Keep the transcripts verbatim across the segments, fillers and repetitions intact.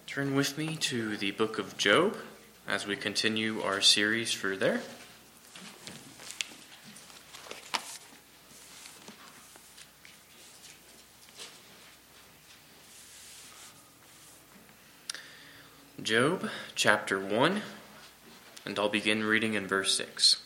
Turn with me to the book of Job as we continue our series through there. Job chapter one, and I'll begin reading in verse six.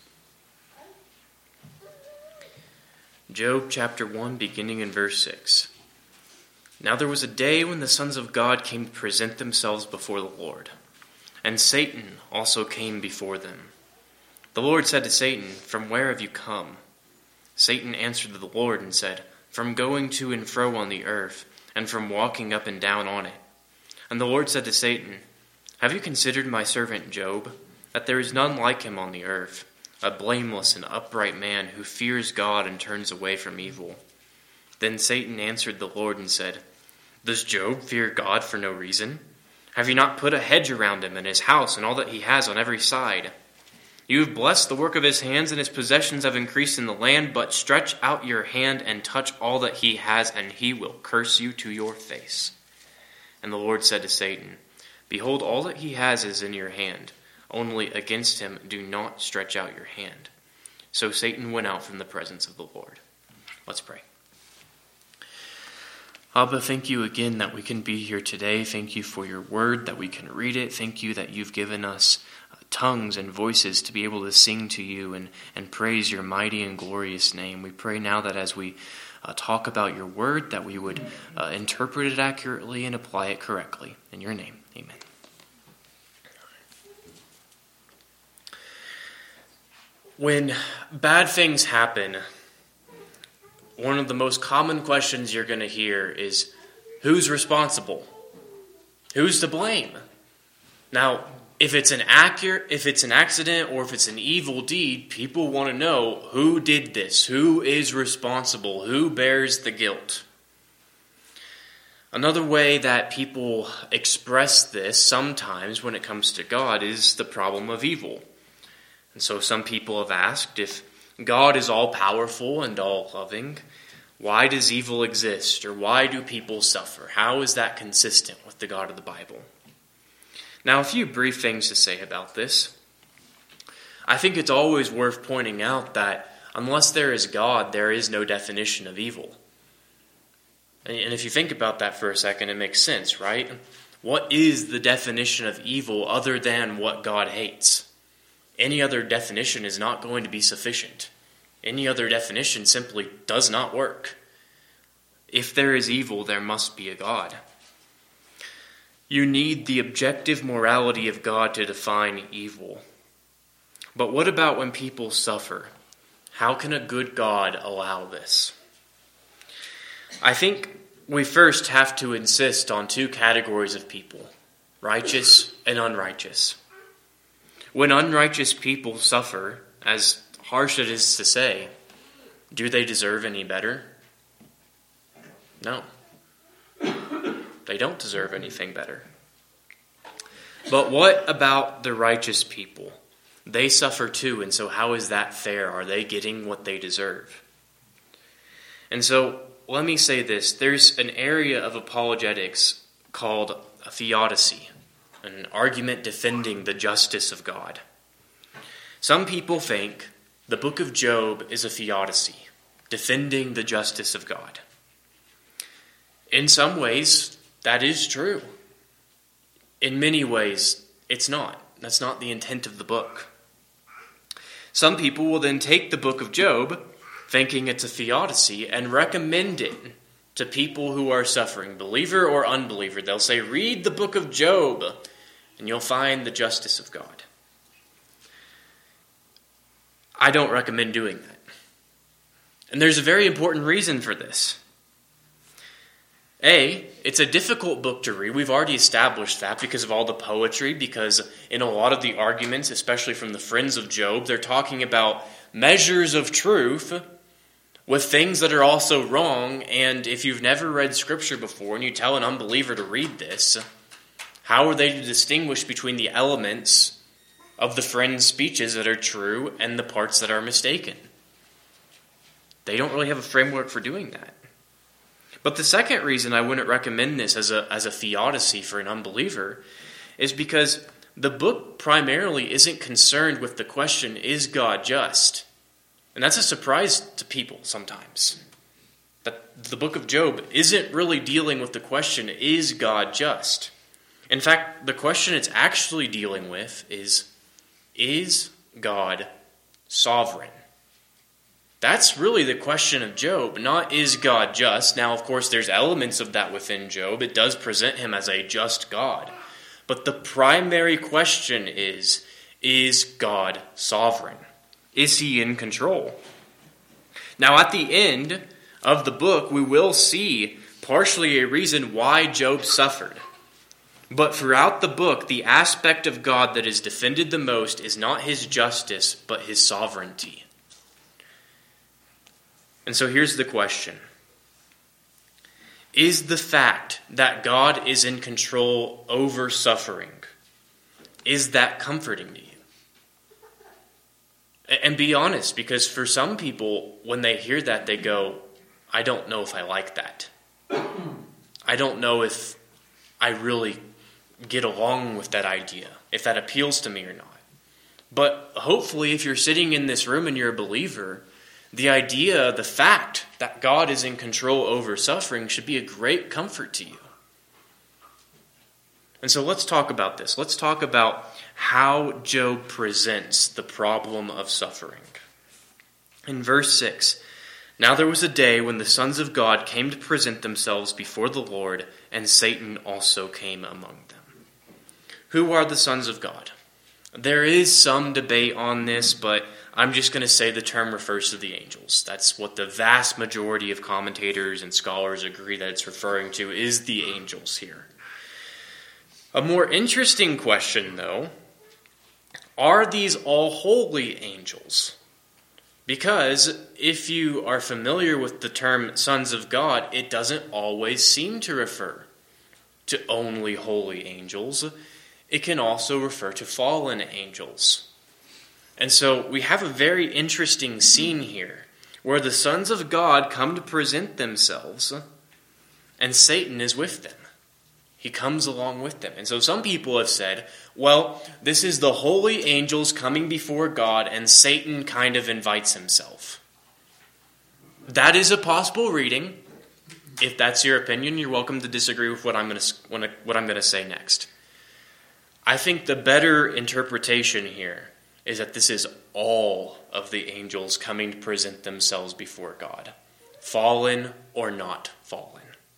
Job chapter one, beginning in verse six. Now there was a day when the sons of God came to present themselves before the Lord, and Satan also came before them. The Lord said to Satan, "From where have you come?" Satan answered the Lord and said, "From going to and fro on the earth, and from walking up and down on it." And the Lord said to Satan, "Have you considered my servant Job, that there is none like him on the earth, a blameless and upright man who fears God and turns away from evil?" Then Satan answered the Lord and said, "Does Job fear God for no reason? Have you not put a hedge around him and his house and all that he has on every side? You have blessed the work of his hands, and his possessions have increased in the land, but stretch out your hand and touch all that he has, and he will curse you to your face." And the Lord said to Satan, "Behold, all that he has is in your hand. Only against him do not stretch out your hand." So Satan went out from the presence of the Lord. Let's pray. Abba, thank you again that we can be here today. Thank you for your word, that we can read it. Thank you that you've given us uh, tongues and voices to be able to sing to you and, and praise your mighty and glorious name. We pray now that as we uh, talk about your word, that we would uh, interpret it accurately and apply it correctly. In your name, amen. When bad things happen, one of the most common questions you're going to hear is, who's responsible? Who's to blame? Now, if it's an accurate, if it's an accident or if it's an evil deed, people want to know who did this, who is responsible, who bears the guilt. Another way that people express this sometimes when it comes to God is the problem of evil. And so some people have asked, if God is all-powerful and all-loving, why does evil exist, or why do people suffer? How is that consistent with the God of the Bible? Now, a few brief things to say about this. I think it's always worth pointing out that unless there is God, there is no definition of evil. And if you think about that for a second, it makes sense, right? What is the definition of evil other than what God hates? Any other definition is not going to be sufficient. Any other definition simply does not work. If there is evil, there must be a God. You need the objective morality of God to define evil. But what about when people suffer? How can a good God allow this? I think we first have to insist on two categories of people, righteous and unrighteous. When unrighteous people suffer, as harsh it is to say, do they deserve any better? No. They don't deserve anything better. But what about the righteous people? They suffer too, and so how is that fair? Are they getting what they deserve? And so, let me say this. There's an area of apologetics called a theodicy, an argument defending the justice of God. Some people think the book of Job is a theodicy, defending the justice of God. In some ways, that is true. In many ways, it's not. That's not the intent of the book. Some people will then take the book of Job, thinking it's a theodicy, and recommend it to people who are suffering, believer or unbeliever. They'll say, read the book of Job, and you'll find the justice of God. I don't recommend doing that. And there's a very important reason for this. A, it's a difficult book to read. We've already established that because of all the poetry, because in a lot of the arguments, especially from the friends of Job, they're talking about measures of truth with things that are also wrong. And if you've never read Scripture before and you tell an unbeliever to read this, how are they to distinguish between the elements of the friends' speeches that are true and the parts that are mistaken? They don't really have a framework for doing that. But the second reason I wouldn't recommend this as a as a theodicy for an unbeliever is because the book primarily isn't concerned with the question, is God just? And that's a surprise to people sometimes. That the book of Job isn't really dealing with the question, is God just? In fact, the question it's actually dealing with is, is God sovereign? That's really the question of Job, not is God just. Now, of course, there's elements of that within Job. It does present him as a just God. But the primary question is, is God sovereign? Is he in control? Now, at the end of the book, we will see partially a reason why Job suffered. But throughout the book, the aspect of God that is defended the most is not his justice, but his sovereignty. And so here's the question. Is the fact that God is in control over suffering, is that comforting to you? And be honest, because for some people, when they hear that, they go, I don't know if I like that. I don't know if I really get along with that idea, if that appeals to me or not. But hopefully, if you're sitting in this room and you're a believer, the idea, the fact that God is in control over suffering should be a great comfort to you. And so let's talk about this. Let's talk about how Job presents the problem of suffering. In verse six, now there was a day when the sons of God came to present themselves before the Lord, and Satan also came among them. Who are the sons of God? There is some debate on this, but I'm just going to say the term refers to the angels. That's what the vast majority of commentators and scholars agree that it's referring to, is the angels here. A more interesting question, though, are these all holy angels? Because if you are familiar with the term sons of God, it doesn't always seem to refer to only holy angels. It can also refer to fallen angels. And so we have a very interesting scene here where the sons of God come to present themselves and Satan is with them. He comes along with them. And so some people have said, well, this is the holy angels coming before God and Satan kind of invites himself. That is a possible reading. If that's your opinion, you're welcome to disagree with what I'm going to what I'm going to say next. I think the better interpretation here is that this is all of the angels coming to present themselves before God, fallen or not fallen.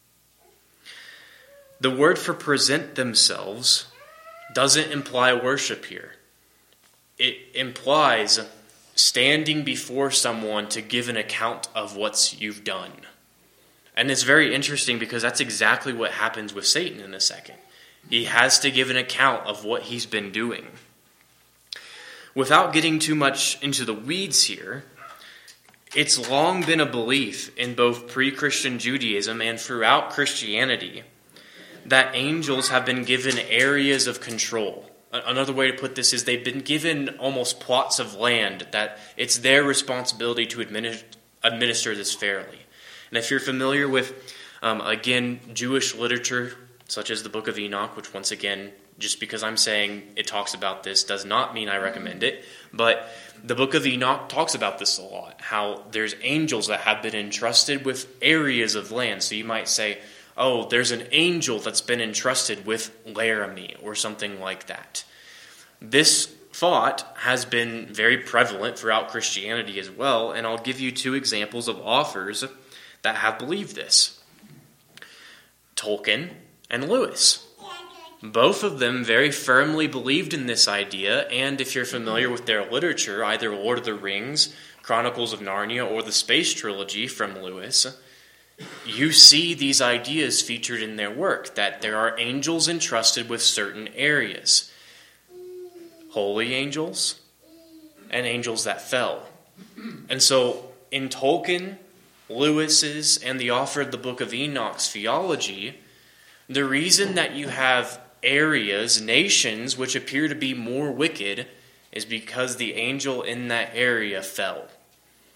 The word for present themselves doesn't imply worship here. It implies standing before someone to give an account of what you've done. And it's very interesting because that's exactly what happens with Satan in a second. He has to give an account of what he's been doing. Without getting too much into the weeds here, it's long been a belief in both pre-Christian Judaism and throughout Christianity that angels have been given areas of control. Another way to put this is they've been given almost plots of land that it's their responsibility to administer, administer this fairly. And if you're familiar with, um, again, Jewish literature, such as the Book of Enoch, which once again, just because I'm saying it talks about this does not mean I recommend it, but the Book of Enoch talks about this a lot, how there's angels that have been entrusted with areas of land. So you might say, oh, there's an angel that's been entrusted with Laramie or something like that. This thought has been very prevalent throughout Christianity as well, and I'll give you two examples of authors that have believed this. Tolkien and Lewis. Both of them very firmly believed in this idea, and if you're familiar with their literature, either Lord of the Rings, Chronicles of Narnia, or the Space Trilogy from Lewis, you see these ideas featured in their work, that there are angels entrusted with certain areas. Holy angels and angels that fell. And so in Tolkien, Lewis's, and the author of the Book of Enoch's theology, the reason that you have areas, nations, which appear to be more wicked is because the angel in that area fell.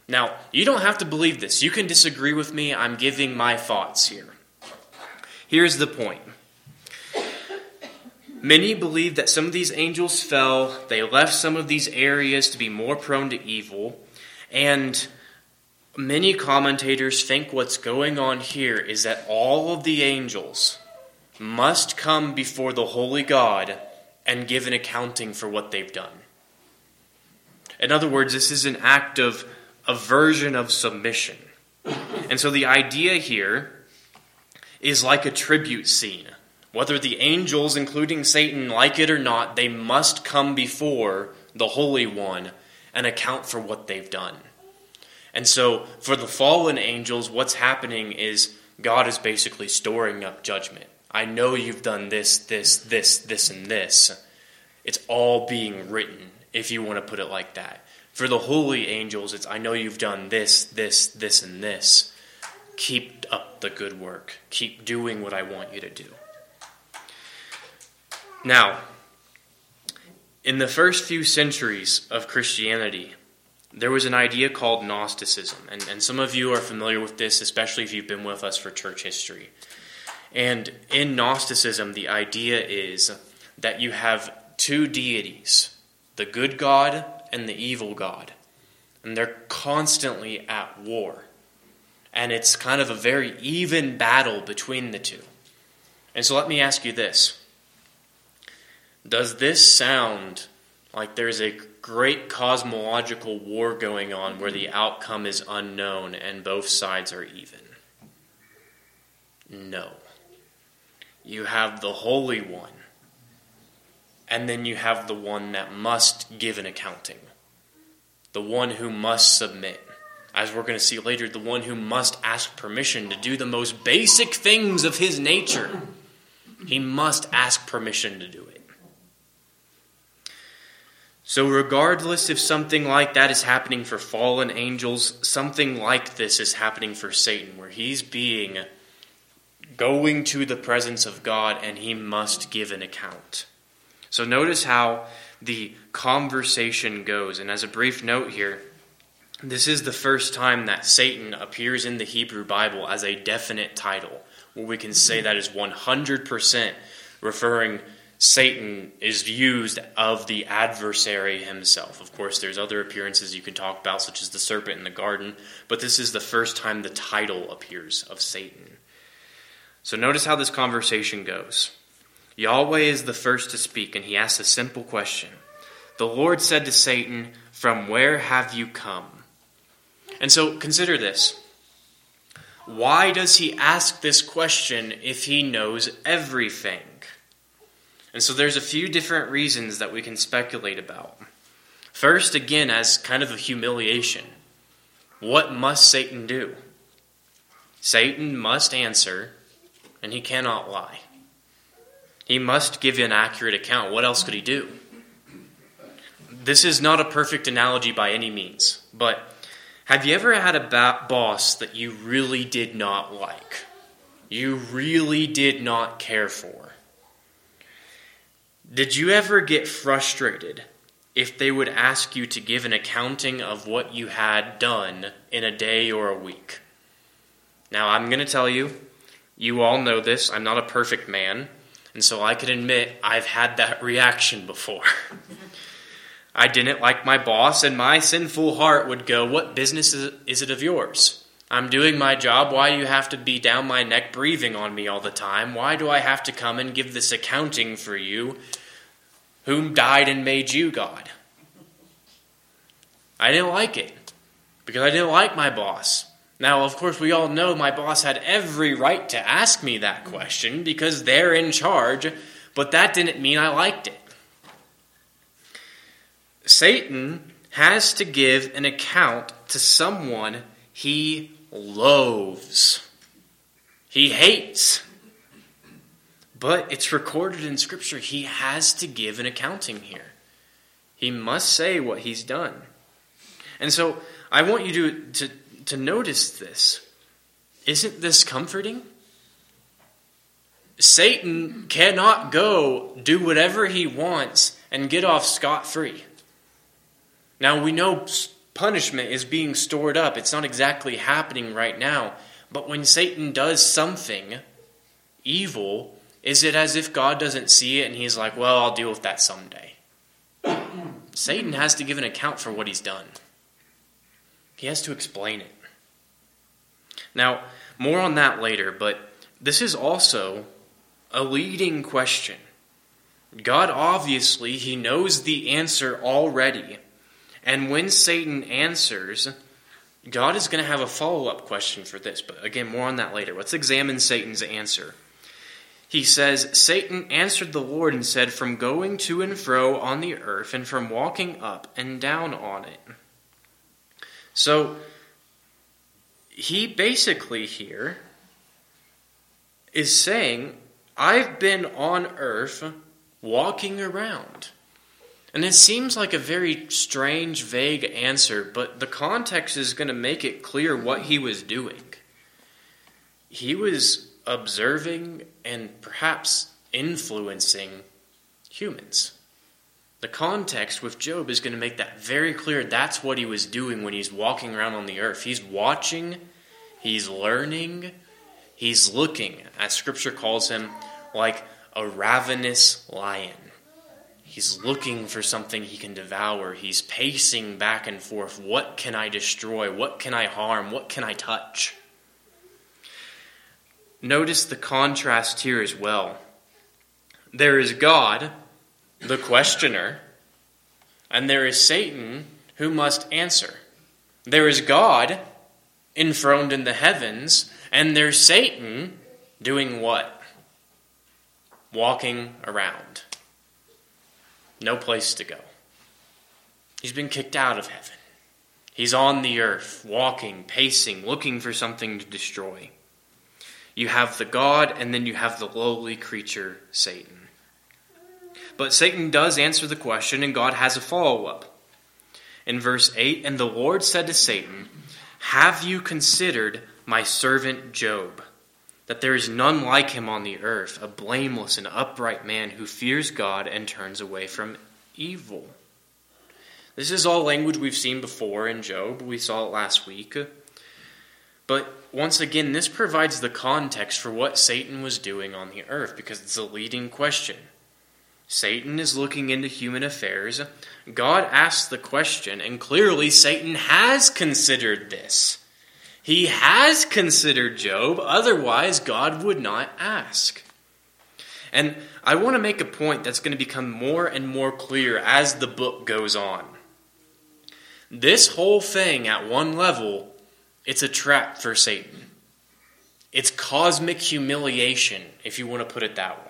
Now, you don't have to believe this. You can disagree with me. I'm giving my thoughts here. Here's the point. Many believe that some of these angels fell. They left some of these areas to be more prone to evil. And many commentators think what's going on here is that all of the angels must come before the holy God and give an accounting for what they've done. In other words, this is an act of aversion of submission. And so the idea here is like a tribute scene. Whether the angels, including Satan, like it or not, they must come before the Holy One and account for what they've done. And so for the fallen angels, what's happening is God is basically storing up judgment. I know you've done this, this, this, this, and this. It's all being written, if you want to put it like that. For the holy angels, it's I know you've done this, this, this, and this. Keep up the good work. Keep doing what I want you to do. Now, in the first few centuries of Christianity, there was an idea called Gnosticism. And, and some of you are familiar with this, especially if you've been with us for church history. And in Gnosticism, the idea is that you have two deities, the good God and the evil God. And they're constantly at war. And it's kind of a very even battle between the two. And so let me ask you this. Does this sound like there's a great cosmological war going on where the outcome is unknown and both sides are even? No. You have the Holy One, and then you have the one that must give an accounting, the one who must submit. As we're going to see later, the one who must ask permission to do the most basic things of his nature. He must ask permission to do it. So regardless if something like that is happening for fallen angels, something like this is happening for Satan, where he's being going to the presence of God and he must give an account. So notice how the conversation goes. And as a brief note here, this is the first time that Satan appears in the Hebrew Bible as a definite title, where we can say that is one hundred percent referring Satan is used of the adversary himself. Of course, there's other appearances you can talk about, such as the serpent in the garden, but this is the first time the title appears of Satan. So notice how this conversation goes. Yahweh is the first to speak, and he asks a simple question. The Lord said to Satan, "From where have you come?" And so consider this. Why does he ask this question if he knows everything? And so there's a few different reasons that we can speculate about. First, again, as kind of a humiliation. What must Satan do? Satan must answer, and he cannot lie. He must give an accurate account. What else could he do? This is not a perfect analogy by any means, but have you ever had a ba- boss that you really did not like? You really did not care for? Did you ever get frustrated if they would ask you to give an accounting of what you had done in a day or a week? Now, I'm going to tell you, you all know this. I'm not a perfect man, and so I can admit I've had that reaction before. I didn't like my boss, and my sinful heart would go, "What business is it of yours? I'm doing my job. Why do you have to be down my neck breathing on me all the time? Why do I have to come and give this accounting for you? Whom died and made you God?" I didn't like it because I didn't like my boss. Now, of course, we all know my boss had every right to ask me that question because they're in charge, but that didn't mean I liked it. Satan has to give an account to someone he loathes. He hates. But it's recorded in Scripture. He has to give an accounting here. He must say what he's done. And so I want you to, to, to notice this. Isn't this comforting? Satan cannot go do whatever he wants and get off scot-free. Now we know punishment is being stored up. It's not exactly happening right now. But when Satan does something evil, is it as if God doesn't see it and he's like, well, I'll deal with that someday? Satan has to give an account for what he's done. He has to explain it. Now, more on that later, but this is also a leading question. God obviously, he knows the answer already. And when Satan answers, God is going to have a follow-up question for this. But again, more on that later. Let's examine Satan's answer. He says, Satan answered the Lord and said, from going to and fro on the earth and from walking up and down on it. So, he basically here is saying, I've been on earth walking around. And it seems like a very strange, vague answer, but the context is going to make it clear what he was doing. He was observing and perhaps influencing humans. The context with Job is going to make that very clear. That's what he was doing when he's walking around on the earth. He's watching, he's learning, he's looking, as Scripture calls him, like a ravenous lion. He's looking for something he can devour. He's pacing back and forth. What can I destroy? What can I harm? What can I touch? Notice the contrast here as well. There is God, the questioner, and there is Satan who must answer. There is God enthroned in the heavens, and there's Satan doing what? Walking around. No place to go. He's been kicked out of heaven. He's on the earth, walking, pacing, looking for something to destroy. You have the God, and then you have the lowly creature, Satan. But Satan does answer the question, and God has a follow-up. In verse eight, and the Lord said to Satan, have you considered my servant Job, that there is none like him on the earth, a blameless and upright man who fears God and turns away from evil? This is all language we've seen before in Job. We saw it last week. But once again, this provides the context for what Satan was doing on the earth, because it's a leading question. Satan is looking into human affairs. God asks the question, and clearly Satan has considered this. He has considered Job, otherwise God would not ask. And I want to make a point that's going to become more and more clear as the book goes on. This whole thing at one level, it's a trap for Satan. It's cosmic humiliation, if you want to put it that way.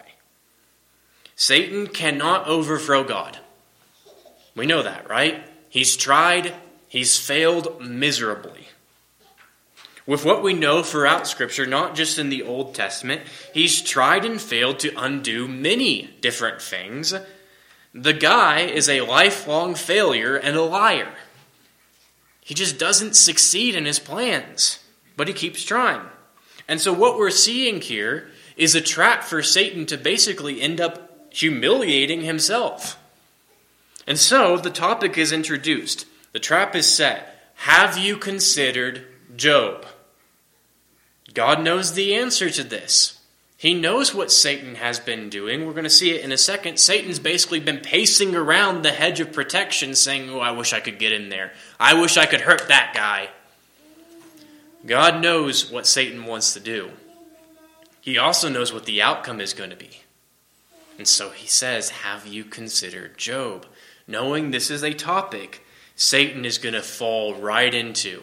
Satan cannot overthrow God. We know that, right? He's tried, he's failed miserably. With what we know throughout Scripture, not just in the Old Testament, he's tried and failed to undo many different things. The guy is a lifelong failure and a liar. He just doesn't succeed in his plans, but he keeps trying. And so what we're seeing here is a trap for Satan to basically end up humiliating himself. And so the topic is introduced. The trap is set. Have you considered Job? God knows the answer to this. He knows what Satan has been doing. We're going to see it in a second. Satan's basically been pacing around the hedge of protection saying, oh, I wish I could get in there. I wish I could hurt that guy. God knows what Satan wants to do. He also knows what the outcome is going to be. And so he says, have you considered Job? Knowing this is a topic Satan is going to fall right into.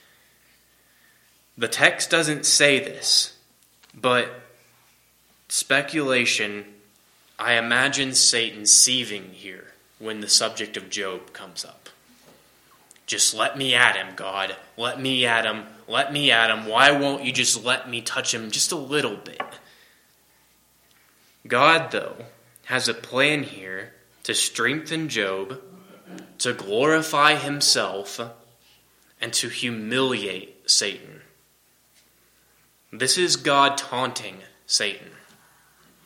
The text doesn't say this, but speculation, I imagine Satan seething here when the subject of Job comes up. Just let me at him, God. Let me at him. Let me at him. Why won't you just let me touch him just a little bit? God, though, has a plan here to strengthen Job, to glorify himself, and to humiliate Satan. This is God taunting Satan.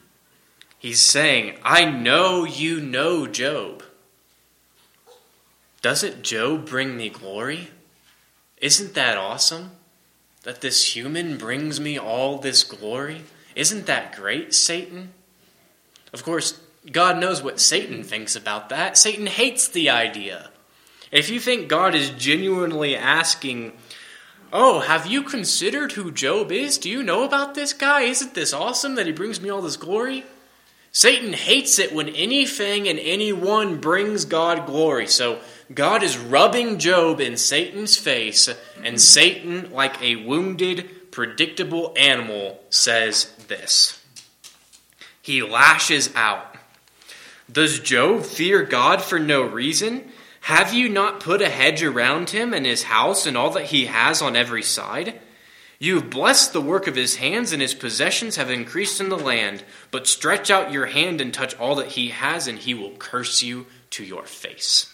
He's saying, I know you know Job. doesn't Job bring me glory? Isn't that awesome? That this human brings me all this glory? Isn't that great, Satan? Of course, God knows what Satan thinks about that. Satan hates the idea. If you think God is genuinely asking, oh, have you considered who Job is? Do you know about this guy? Isn't this awesome that he brings me all this glory? Satan hates it when anything and anyone brings God glory. So God is rubbing Job in Satan's face, and Satan, like a wounded, predictable animal, says this. He lashes out. Does Job fear God for no reason? Have you not put a hedge around him and his house and all that he has on every side? You have blessed the work of his hands, and his possessions have increased in the land. But stretch out your hand and touch all that he has, and he will curse you to your face.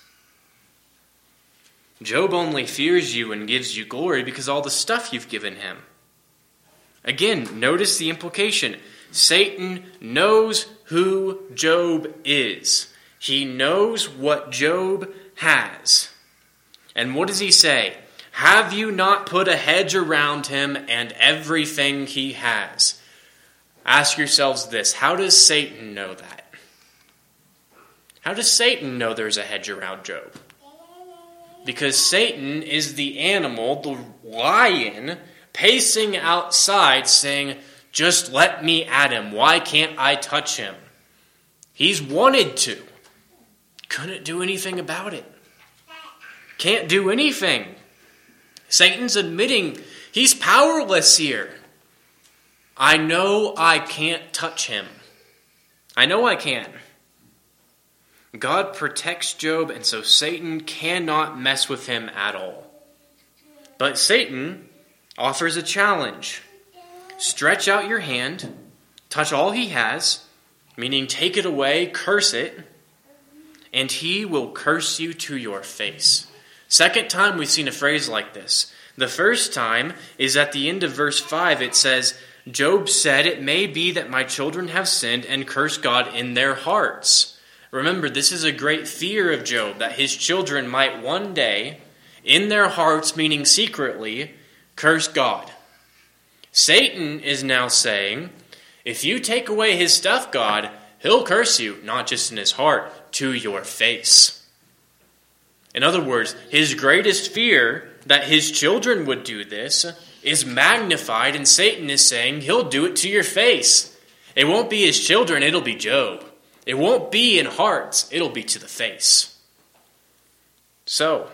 Job only fears you and gives you glory because all the stuff you've given him. Again, notice the implication. Satan knows who Job is. He knows what Job has. And what does he say? Have you not put a hedge around him and everything he has? Ask yourselves this. How does Satan know that? How does Satan know there's a hedge around Job? Because Satan is the animal, the lion, pacing outside saying, just let me at him. Why can't I touch him? He's wanted to. Couldn't do anything about it. Can't do anything. Satan's admitting he's powerless here. I know I can't touch him. I know I can. God protects Job, and so Satan cannot mess with him at all. But Satan offers a challenge. Stretch out your hand, touch all he has, meaning take it away, curse it, and he will curse you to your face. Second time we've seen a phrase like this. The first time is at the end of verse five. It says, Job said, it may be that my children have sinned and cursed God in their hearts. Remember, this is a great fear of Job, that his children might one day, in their hearts, meaning secretly, curse God. Satan is now saying, if you take away his stuff, God, he'll curse you, not just in his heart, to your face. In other words, his greatest fear that his children would do this is magnified, and Satan is saying he'll do it to your face. It won't be his children, it'll be Job. It won't be in hearts, it'll be to the face. So,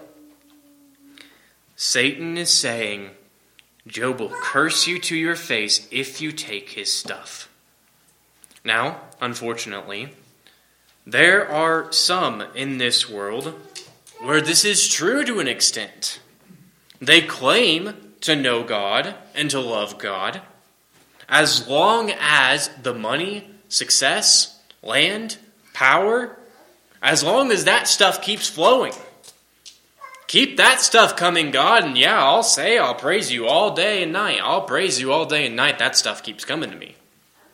Satan is saying, Job will curse you to your face if you take his stuff. Now, unfortunately, there are some in this world where this is true to an extent. They claim to know God and to love God as long as the money, success, land, power, as long as that stuff keeps flowing. Keep that stuff coming, God, and yeah, I'll say, I'll praise you all day and night. I'll praise you all day and night. That stuff keeps coming to me.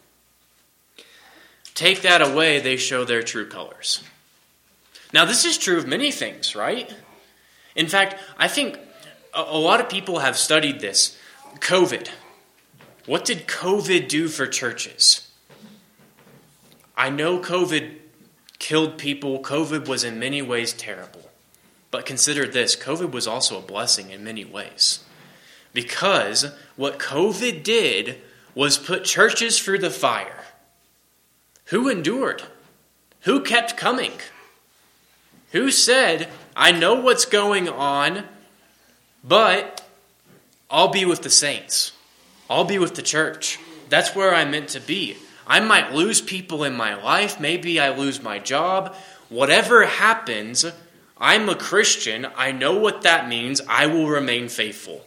Take that away, they show their true colors. Now, this is true of many things, right? In fact, I think a, a lot of people have studied this. COVID. What did COVID do for churches? I know COVID killed people. COVID was in many ways terrible. But consider this, COVID was also a blessing in many ways. Because what COVID did was put churches through the fire. Who endured? Who kept coming? Who said, I know what's going on, but I'll be with the saints. I'll be with the church. That's where I'm meant to be. I might lose people in my life. Maybe I lose my job. Whatever happens, I'm a Christian. I know what that means. I will remain faithful.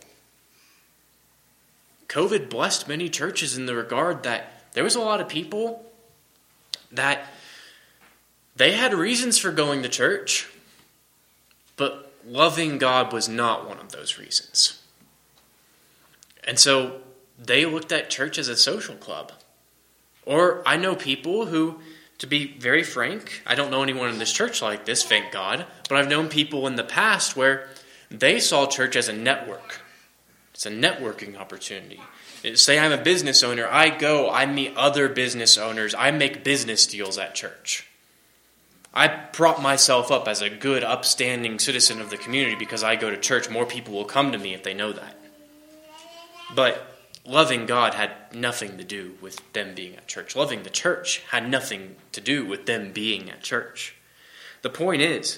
COVID blessed many churches in the regard that there was a lot of people that they had reasons for going to church, but loving God was not one of those reasons. And so they looked at church as a social club. Or I know people who To be very frank, I don't know anyone in this church like this, thank God, but I've known people in the past where they saw church as a network. It's a networking opportunity. Say I'm a business owner, I go, I meet other business owners, I make business deals at church. I prop myself up as a good, upstanding citizen of the community because I go to church. More people will come to me if they know that. But loving God had nothing to do with them being at church. Loving the church had nothing to do with them being at church. The point is,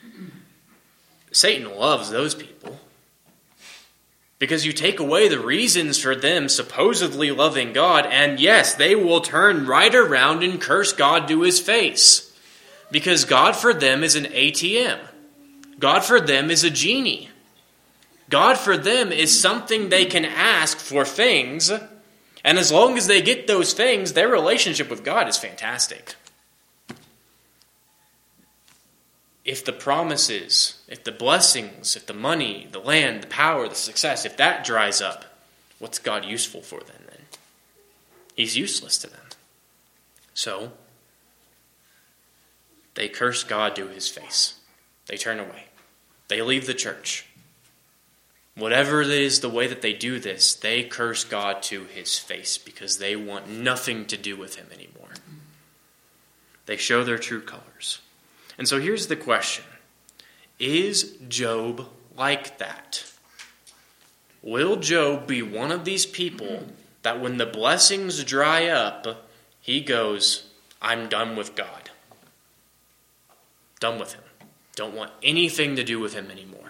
Satan loves those people because you take away the reasons for them supposedly loving God, and yes, they will turn right around and curse God to his face. Because God for them is an A T M. God for them is a genie. God for them is something they can ask for things, and as long as they get those things, their relationship with God is fantastic. If the promises, if the blessings, if the money, the land, the power, the success, if that dries up, what's God useful for them then? He's useless to them. So, they curse God to his face. They turn away. They leave the church. Whatever it is, the way that they do this, they curse God to his face because they want nothing to do with him anymore. They show their true colors. And so here's the question. Is Job like that? Will Job be one of these people that when the blessings dry up, he goes, I'm done with God. Done with him. Don't want anything to do with him anymore.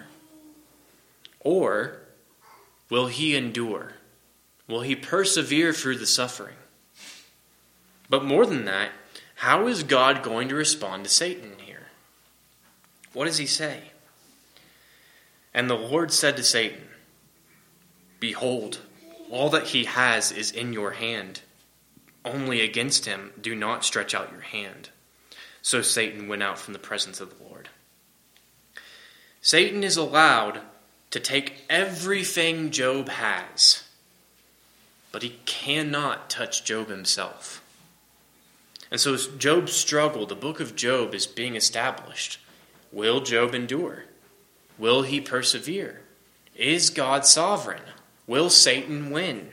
Or will he endure? Will he persevere through the suffering? But more than that, how is God going to respond to Satan here? What does he say? And the Lord said to Satan, Behold, all that he has is in your hand. Only against him do not stretch out your hand. So Satan went out from the presence of the Lord. Satan is allowed to take everything Job has, but he cannot touch Job himself. And so as Job's struggle, the book of Job is being established. Will Job endure? Will he persevere? Is God sovereign? Will Satan win?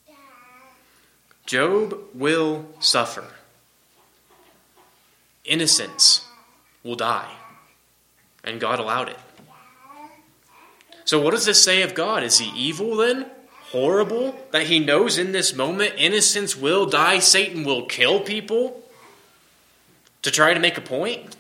Job will suffer. Innocence will die. And God allowed it. So what does this say of God? Is he evil then? Horrible? That he knows in this moment innocence will die, Satan will kill people to try to make a point?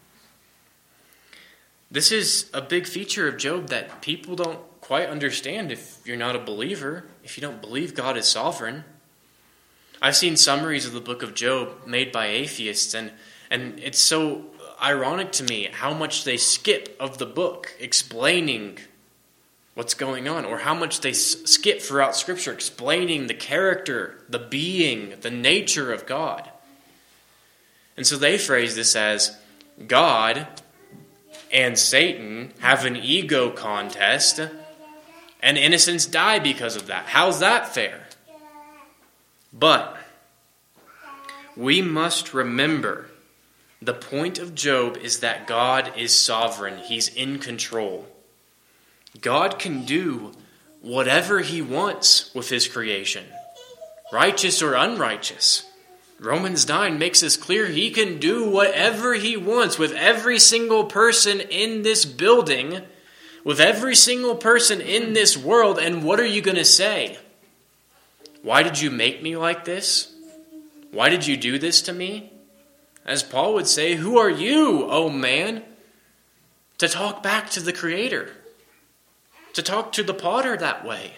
This is a big feature of Job that people don't quite understand if you're not a believer, if you don't believe God is sovereign. I've seen summaries of the book of Job made by atheists, and, and it's so ironic to me how much they skip of the book explaining what's going on, or how much they skip throughout Scripture explaining the character, the being, the nature of God. And so they phrase this as God and Satan have an ego contest, and innocents die because of that. How's that fair? But we must remember the point of Job is that God is sovereign. He's in control. God can do whatever he wants with his creation, righteous or unrighteous. Romans nine makes this clear. He can do whatever he wants with every single person in this building, with every single person in this world. And what are you going to say? Why did you make me like this? Why did you do this to me? As Paul would say, who are you, O man, to talk back to the Creator? To talk to the potter that way?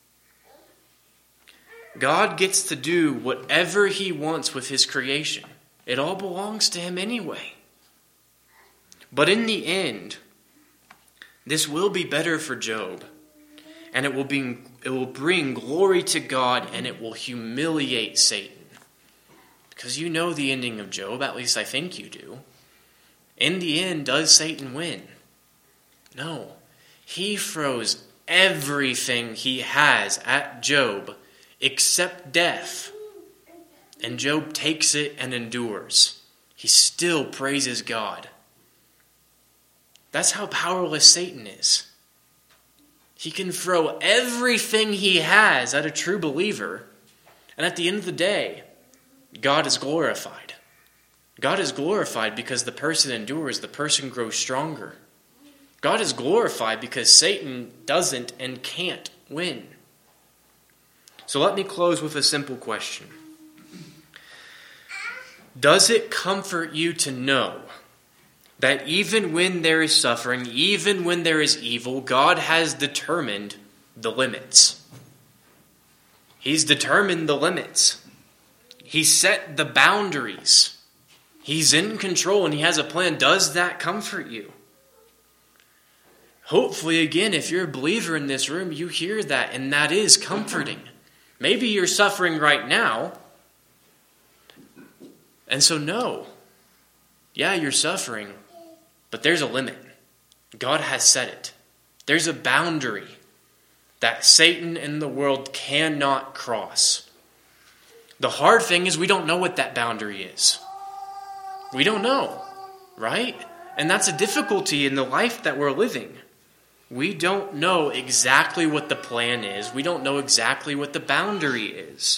God gets to do whatever he wants with his creation. It all belongs to him anyway. But in the end, this will be better for Job. And it will be, it will bring glory to God, and it will humiliate Satan. Because you know the ending of Job, at least I think you do. In the end, does Satan win? No. He throws everything he has at Job except death. And Job takes it and endures. he still praises God. That's how powerless Satan is. He can throw everything he has at a true believer, and at the end of the day, God is glorified. God is glorified because the person endures, the person grows stronger. God is glorified because Satan doesn't and can't win. So let me close with a simple question. Does it comfort you to know that even when there is suffering, even when there is evil, God has determined the limits? He's determined the limits. He set the boundaries. He's in control and he has a plan. Does that comfort you? Hopefully, again, if you're a believer in this room, you hear that, and that is comforting. Maybe you're suffering right now, and so no. Yeah, you're suffering, but there's a limit. God has set it. There's a boundary that Satan and the world cannot cross. The hard thing is we don't know what that boundary is. We don't know, right? And that's a difficulty in the life that we're living. We don't know exactly what the plan is. We don't know exactly what the boundary is.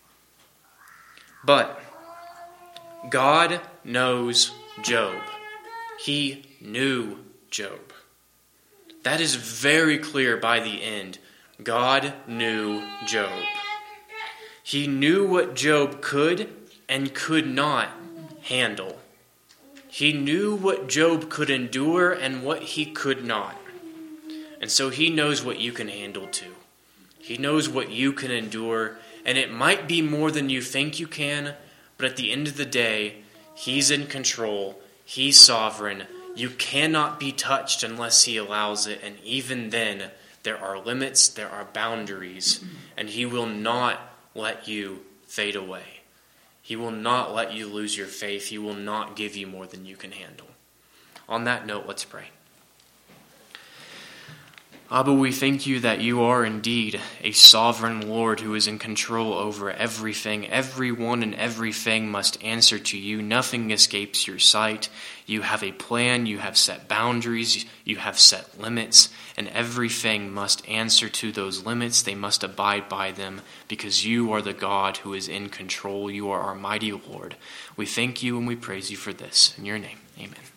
But God knows Job. He knew Job. That is very clear by the end. God knew Job. He knew what Job could and could not handle. He knew what Job could endure and what he could not. And so he knows what you can handle too. He knows what you can endure, and it might be more than you think you can, but at the end of the day, he's in control, he's sovereign. You cannot be touched unless he allows it, and even then, there are limits, there are boundaries, and he will not let you fade away. He will not let you lose your faith. He will not give you more than you can handle. On that note, let's pray. Abba, we thank you that you are indeed a sovereign Lord who is in control over everything. Everyone and everything must answer to you. Nothing escapes your sight. You have a plan. You have set boundaries. You have set limits. And everything must answer to those limits. They must abide by them because you are the God who is in control. You are our mighty Lord. We thank you and we praise you for this. In your name, amen.